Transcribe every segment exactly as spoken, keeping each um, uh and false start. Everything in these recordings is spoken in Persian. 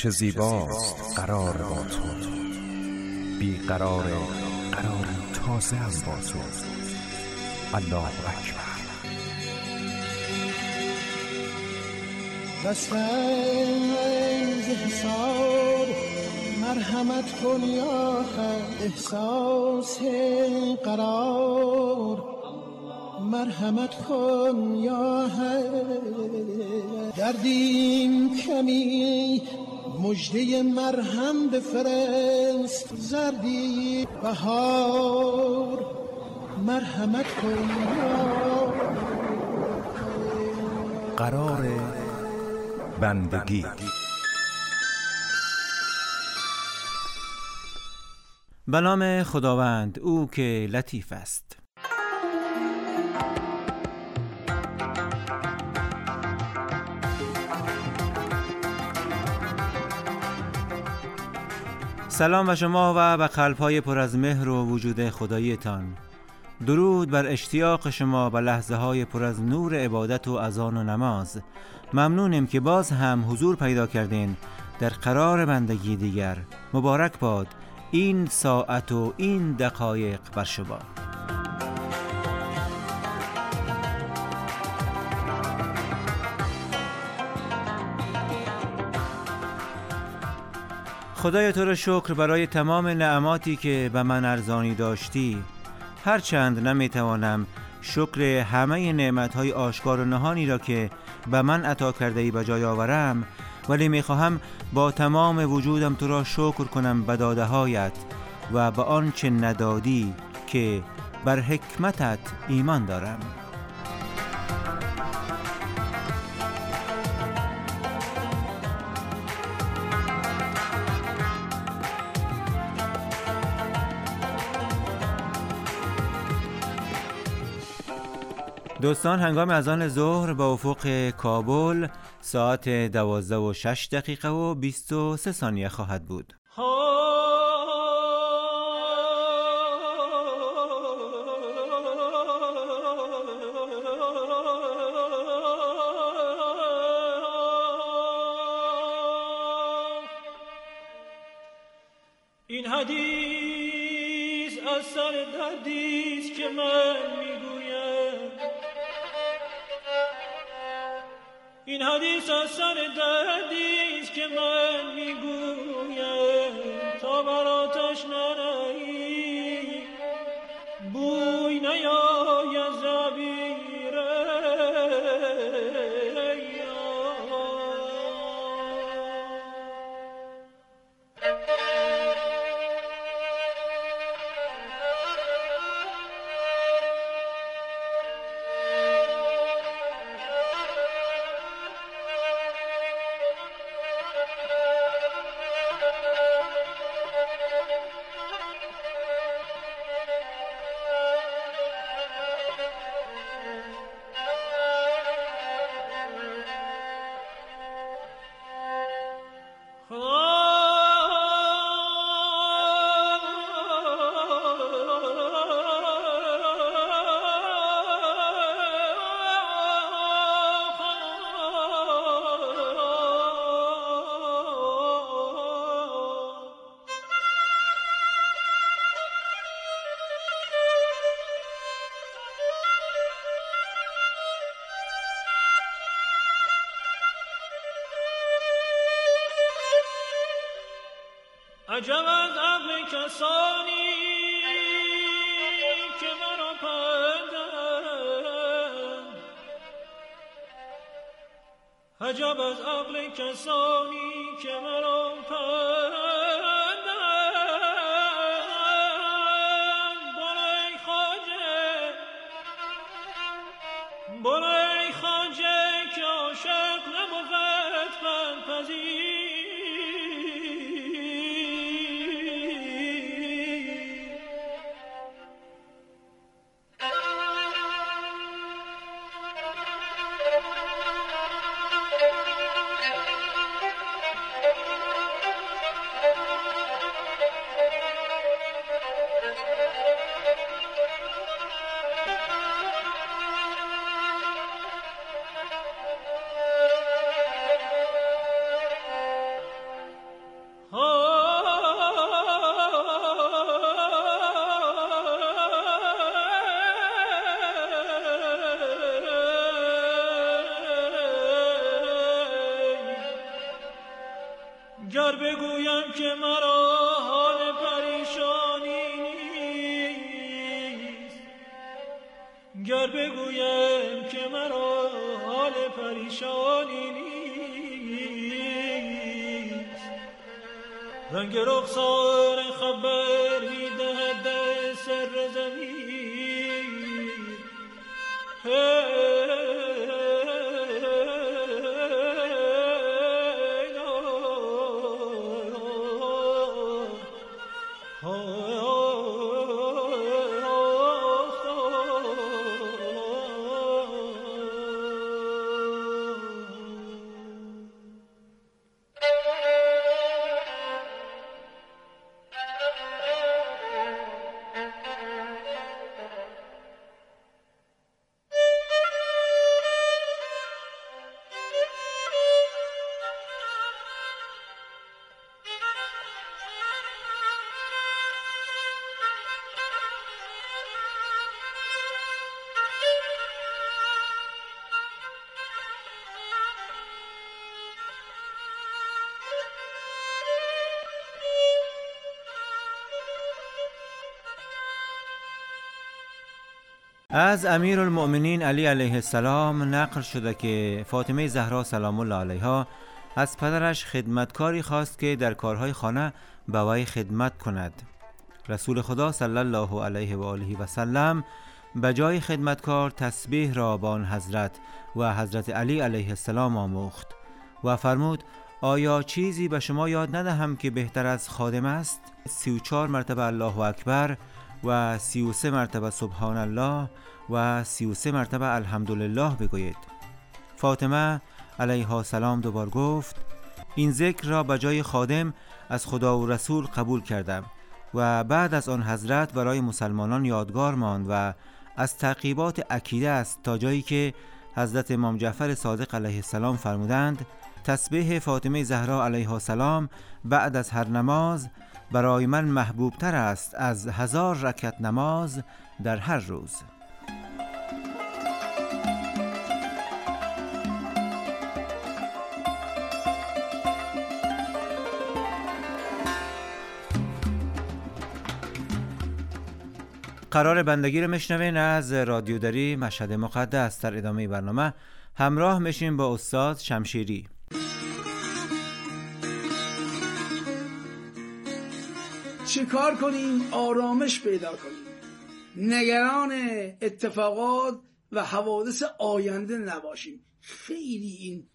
چه زیباست قرار با تو، بی قرار قرار تازه هم با تو. الله اکبر. دستنز حساب مرحمت کن یا حق، احساس قرار مرحمت کن یا حق. دردیم کمی مژده مرهم بفرست، زردی بهار مرحمت کن یا قرار بندگی. به نام خداوند، او که لطیف است. سلام به شما و به قلب‌های پر از مهر و وجود خداییتان. درود بر اشتیاق شما به لحظه‌های پر از نور عبادت و اذان و نماز. ممنونیم که باز هم حضور پیدا کردین در قرار بندگی دیگر. مبارک باد این ساعت و این دقایق بر شما. خدای تو را شکر برای تمام نعماتی که به من ارزانی داشتی. هرچند نمیتوانم شکر همه نعمتهای آشکار و نهانی را که به من عطا کرده ای به جای آورم، ولی میخواهم با تمام وجودم تو را شکر کنم به داده هایت و به آنچه ندادی که بر حکمتت ایمان دارم. دوستان، هنگام اذان ظهر با افق کابل ساعت دوازده و شش دقیقه و بیست و سه ثانیه خواهد بود. این حدیث از سر دردیست که من میگویم، این حدیث از سر دردیست که من میگویم، تا بر آتش نرهی بوی نیاید زبیره. عجب از عقل کسانی که مرا پندند، عجب از عقل کسانی که مرا پندند. برای خواجه برای خواجه که عاشق نبود پندپذیر. گر بگویم که مرا حال پریشانی نیست، رنگ رخسار خبر میدهد سر زمین. از امیرالمؤمنین علی علیه السلام نقل شده که فاطمه زهرا سلام الله علیها از پدرش خدمتکاری خواست که در کارهای خانه به وی خدمت کند. رسول خدا صلی الله علیه و آله و سلم به جای خدمتکار تسبیح را با آن حضرت و حضرت علی علیه السلام آموخت و فرمود آیا چیزی به شما یاد ندهم که بهتر از خادم است؟ سی و چهار مرتبه الله اکبر و سی و سه مرتبه سبحان الله و سی و سه مرتبه الحمدلله بگویید. فاطمه علیها السلام دوبار گفت این ذکر را به جای خادم از خدا و رسول قبول کردم و بعد از آن حضرت برای مسلمانان یادگار ماند و از تعقیبات عقیده است تا جایی که حضرت امام جعفر صادق علیه السلام فرمودند تسبیح فاطمه زهرا علیها السلام بعد از هر نماز برای من محبوب تر است از هزار رکعت نماز در هر روز. قرار بندگی رو میشنوین از رادیو دری مشهد مقدس. در ادامه برنامه همراه میشیم با استاد شمشیری. چه کار کنیم آرامش پیدا کنیم، نگران اتفاقات و حوادث آینده نباشیم. خیلی این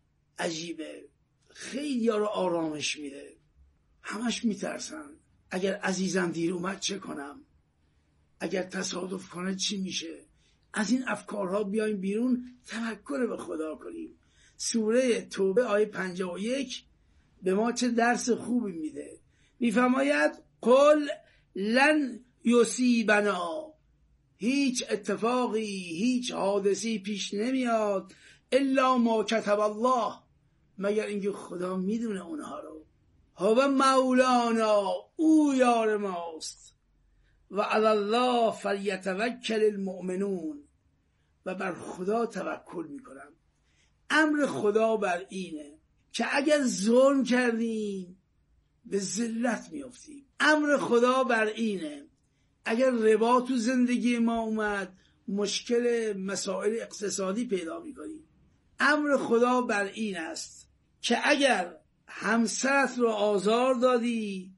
عجیبه، خیلی ها رو آرامش میده. همش میترسن اگر عزیزم دیر اومد چه کنم، اگر تصادف کنه چی میشه. از این افکارها بیایم بیرون، توکل به خدا کنیم. سوره توبه آیه پنجاه و یک به ما چه درس خوبی میده. میفرماید قل لن یصیبنا، هیچ اتفاقی هیچ حادثی پیش نمیاد الا ما کتب الله، مگر اینکه خدا میدونه اونها رو. هو مولانا، او یار ماست، و علی الله فلیتوکل المؤمنون، و بر خدا توکل میکنم. امر خدا بر اینه که اگر ظلم کردیم به ذلت میافتیم. امر خدا بر اینه اگر ربا تو زندگی ما اومد مشکل مسائل اقتصادی پیدا میکنیم. امر خدا بر این است که اگر همسرت رو آزار دادی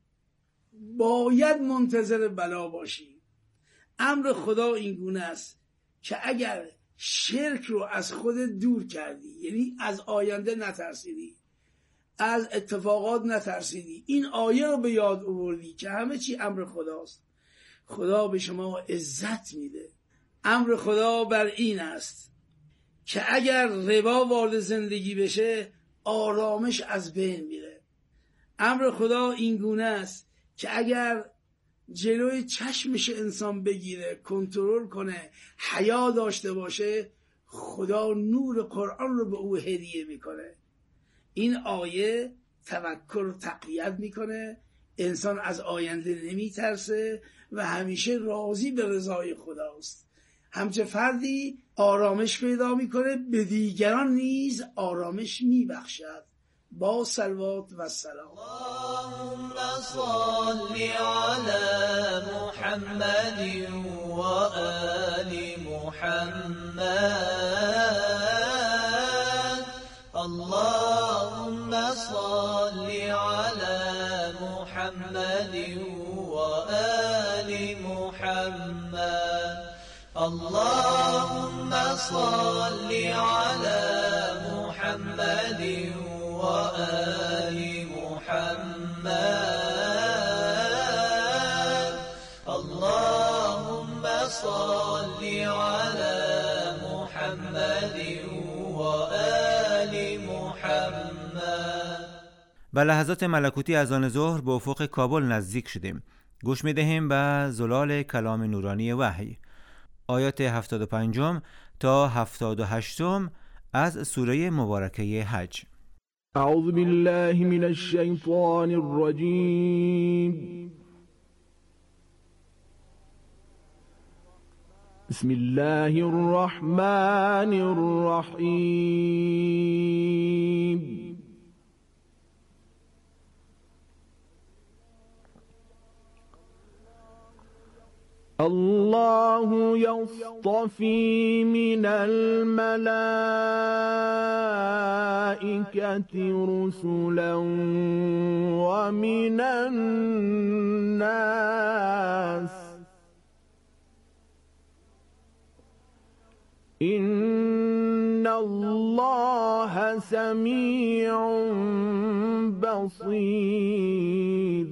باید منتظر بلا باشی. امر خدا این گونه است که اگر شرک رو از خودت دور کردی، یعنی از آینده نترسیدی، از اتفاقات نترسیدی، این آیه رو به یاد آوردی که همه چی امر خداست، خدا به شما عزت میده. امر خدا بر این است که اگر ربا وارد زندگی بشه آرامش از بین میره. امر خدا این گونه است که اگر جلوی چشمش انسان بگیره، کنترل کنه، حیا داشته باشه، خدا نور قرآن رو به او هدیه میکنه. این آیه توکل رو تقویت میکنه، انسان از آینده نمیترسه و همیشه راضی به رضای خداست. همچه فردی آرامش پیدا میکنه، به دیگران نیز آرامش میبخشد. با صلوات و سلام. اللهم صل علی محمد محمد وآل محمد اللهم صل على محمد وآل محمد اللهم صل على محمد وآل محمد اللهم صل على محمد وآل محمد. به لحظات ملکوتی از آن ظهر به افق کابل نزدیک شدیم. گوش می‌دهیم به زلال کلام نورانی وحی، آیات هفتاد و پنج تا هفتاد و هشت از سوره مبارکه حج. اعوذ بالله من الشیطان الرجیم. بسم الله الرحمن الرحیم. الله يصطفي من الملائكة رسلا ومن الناس إن الله سميع بصير.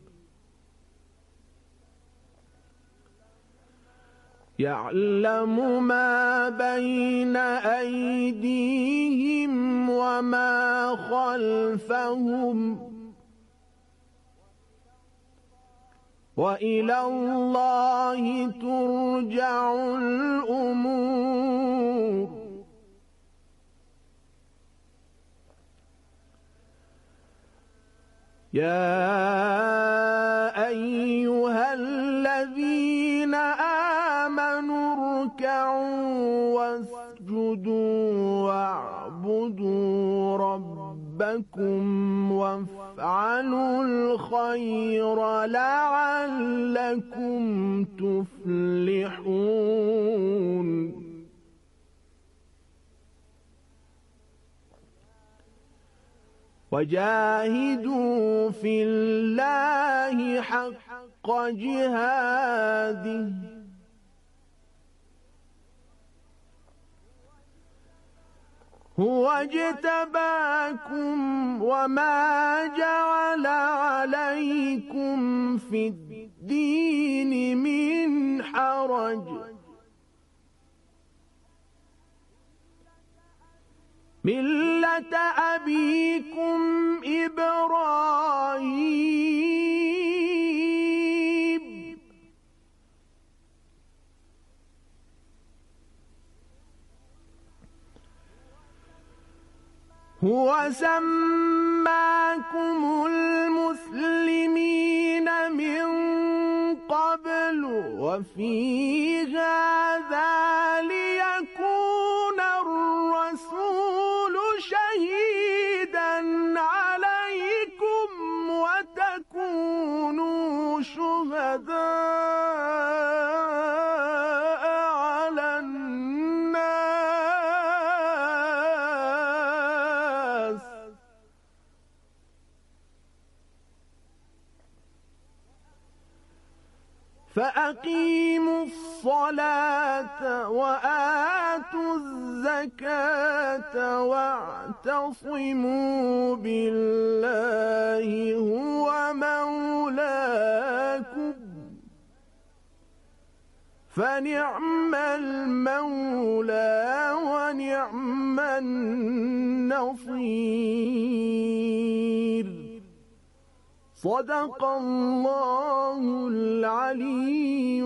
يعلم ما بين أيديهم وما خلفهم وإلى الله ترجع الأمور. يا أيها الذين آمنوا اركعوا واسجدوا واعبدوا ربكم وافعلوا الخير لعلكم تفلحون. وجاهدوا في الله حق جهاده هو اجتباكم وما جعل عليكم في الدين من حرج ملة أبيكم إبراهيم هو سماكم المسلمين من قبل وفي هذا ليكون الرسول شهيدا عليكم وتكونوا شهداء على الناس فأقيموا الصلاة وآتوا الزكاة واعتصموا بالله هو مولاكم فنعم المولى ونعم النصير. صدق الله العلی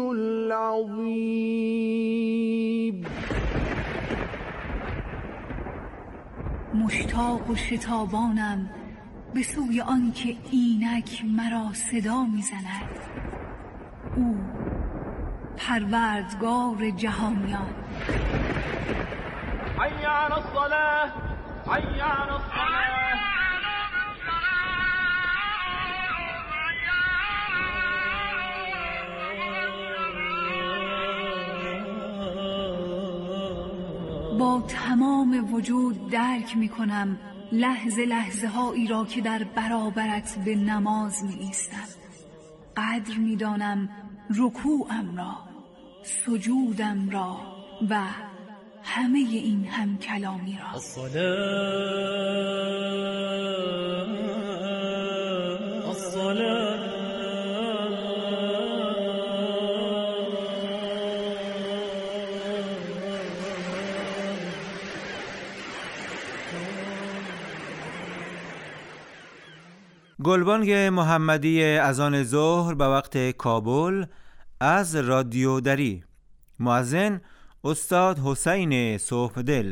العظیم. مشتاق و شتابانم به سوی آن که اینک مرا صدا میزند، او پروردگار جهانیان. حی علی الصلاة حی علی الصلاة. با تمام وجود درک می کنم لحظه لحظه هایی را که در برابرت به نماز می ایستم. قدر می دانم رکوعم را، سجودم را و همه این هم کلامی را. الصلاة الصلاة گلبانگ محمدی اذان ظهر به وقت کابل از رادیو دری. مؤذن استاد حسین صبحدل.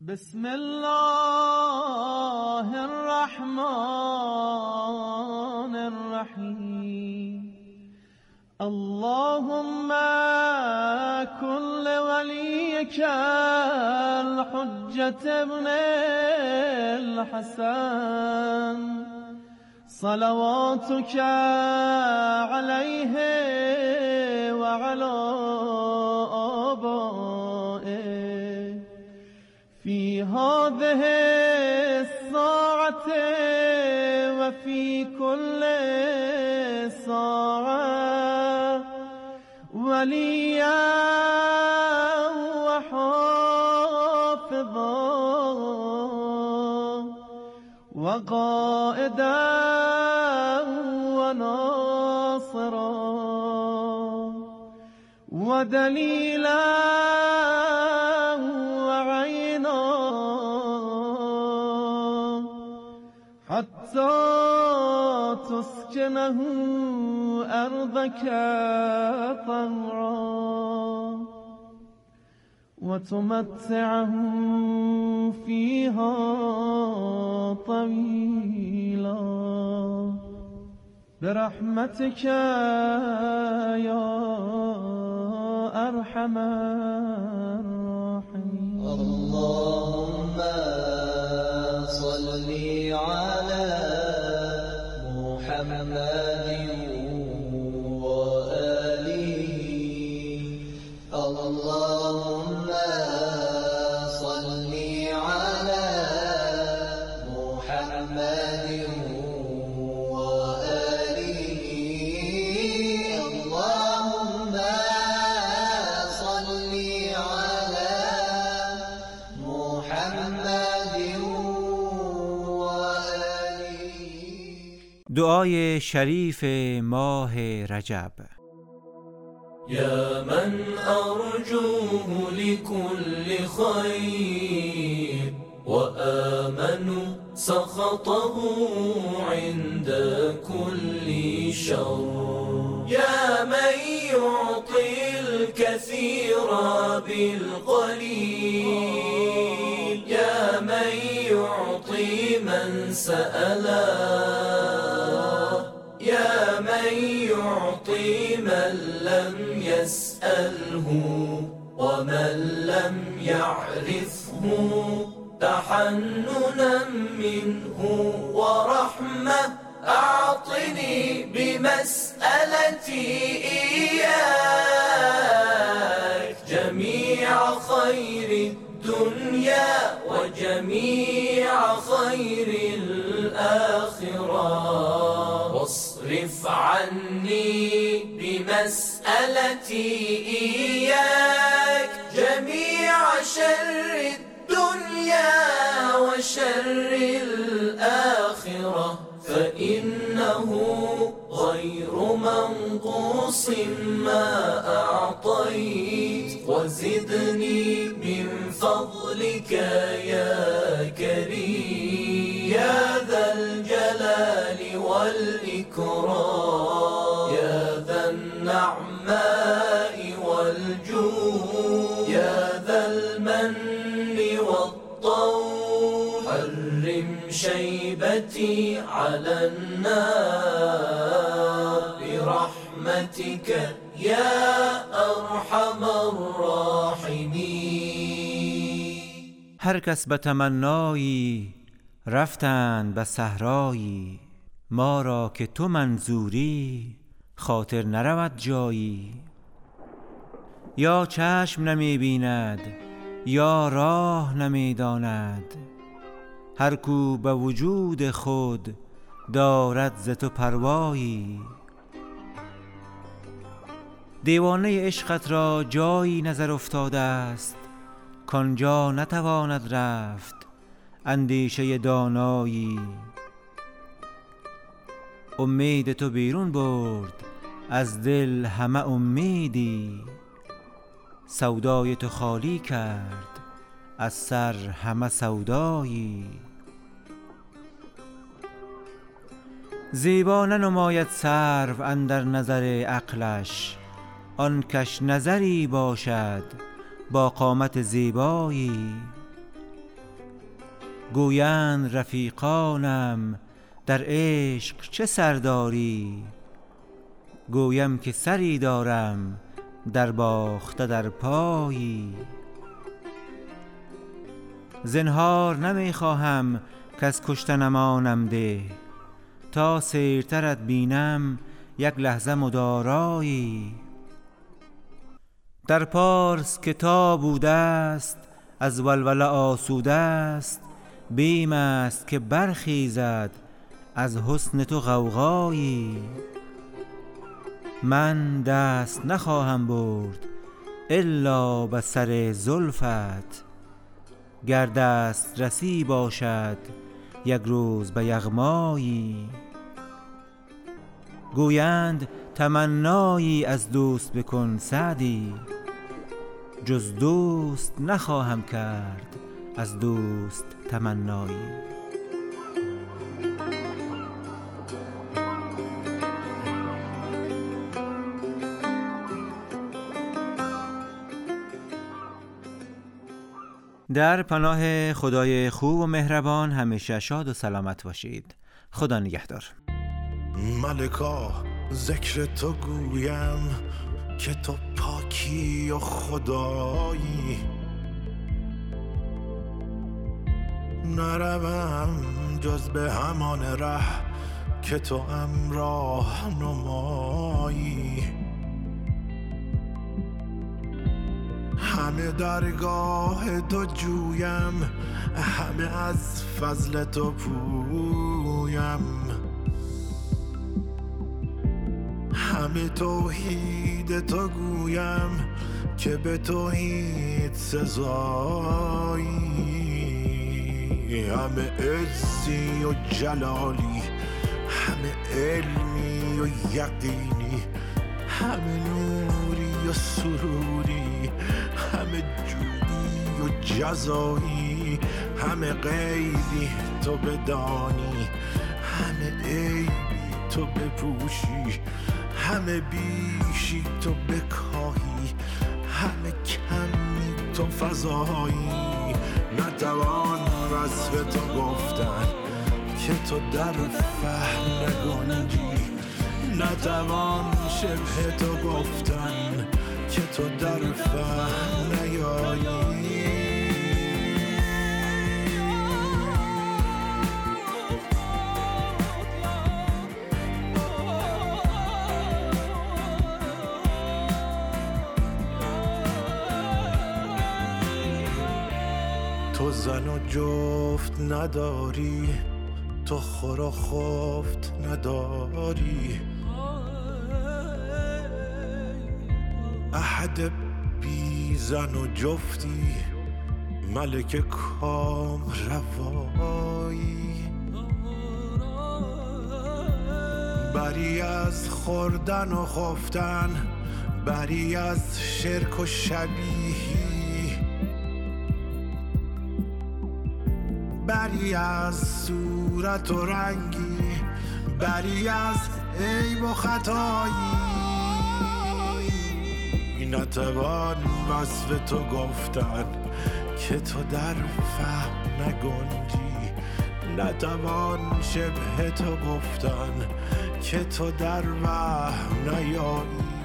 بسم الله الرحمن الرحیم اللهم كن وليك الحجة ابن الحسن صلواتك عليه وعلى آبائه في هذه الساعة وفي كل ساعة وليا وحافظا وقائدا وناصرا ودليلا وعينا حتى تسكنه أرضك طهرا وتمتعه فيها طويلا برحمتك يا أرحم الراحمين اللهم صل على محمد وآله اللهم صل على محمد وآله اللهم صل على محمد وآله. دعای شریف ماه رجب. يا من أرجوه لكل خير وآمن سخطه عند كل شر يا من يعطي الكثير بالقليل يا من يعطي من سأله يا من يعطي من لم يسأله ومن لم يعرفه تحننا منه ورحمة أعطني بمسألتي إياك جميع خير الدنيا وجميع خير الآخرة واصرف عني بمسألتي إياك جميع شر الدنيا وشر الآخرة فإنه غير منقوص ما أعطيت وزدني من فضلك يا كريم يا ذا الجلال والإكرام يا ذا النعماء والجود يا ذا المن والطول حرم شيبتي على النار برحمتك يا أرحم الراحمين. هر کس به تمنایی رفتند به صحرایی ما را که تو منظوری خاطر نرود جایی یا چشم نمی بیند یا راه نمی داند هر کو به وجود خود دارد ز تو پروایی دیوانه عشقت را جایی نظر افتاده است کانجا نتواند رفت اندیشه دانایی امید تو بیرون برد از دل همه امیدی سودای تو خالی کرد از سر همه سودایی زیبا ننماید سرو اندر نظر عقلش آن کش نظری باشد با قامت زیبایی گویند رفیقانم در عشق چه سرداری؟ گویم که سری دارم در باخته در پایی. زنهار نمی خواهم که از کشتنم آنم ده، تا سیرترت بینم یک لحظه مدارایی. در پارس که تا بوده است از ولوله آسوده است، بیم است که برخیزد از حسن تو غوغایی. من دست نخواهم برد الا به سر زلفت، گر دست رسی باشد یک روز به یغمایی. گویند تمنایی از دوست بکن سعدی، جز دوست نخواهم کرد از دوست تمنایی. در پناه خدای خوب و مهربان همیشه شاد و سلامت باشید. خدا نگهدار. ملکا ذکر تو گویم که تو پاکی و خدایی، نروم جز به همان ره که تو امراه نمایی. همه درگاه تو جویم، همه از فضل تو پویم، همه توحید تو گویم که به توحید سزایی. همه عزی و جلالی، همه علمی و یقینی، همه نوری و سروری، همه جودی و جزایی، همه غیبی تو بدانی، همه عیبی تو بپوشی، همه بیشی تو بکاهی، همه کمی تو فضایی. نتوان وصف تو گفتن که تو در فهم نگنجی، نتوان شبه تو گفتن که تو در فهم نیایی. تو زن و جفت نداری، تو خور و خفت نداری، احد بی زن و جفتی، ملک کام روایی. بری از خوردن و خفتن، بری از شرک و شبیهی، بری از صورت و رنگی، بری از عیب و خطایی. نتوان وصف تو گفتن که تو در فهم نگنجی، نتوان شبه تو گفتن که تو در وهم نیایی.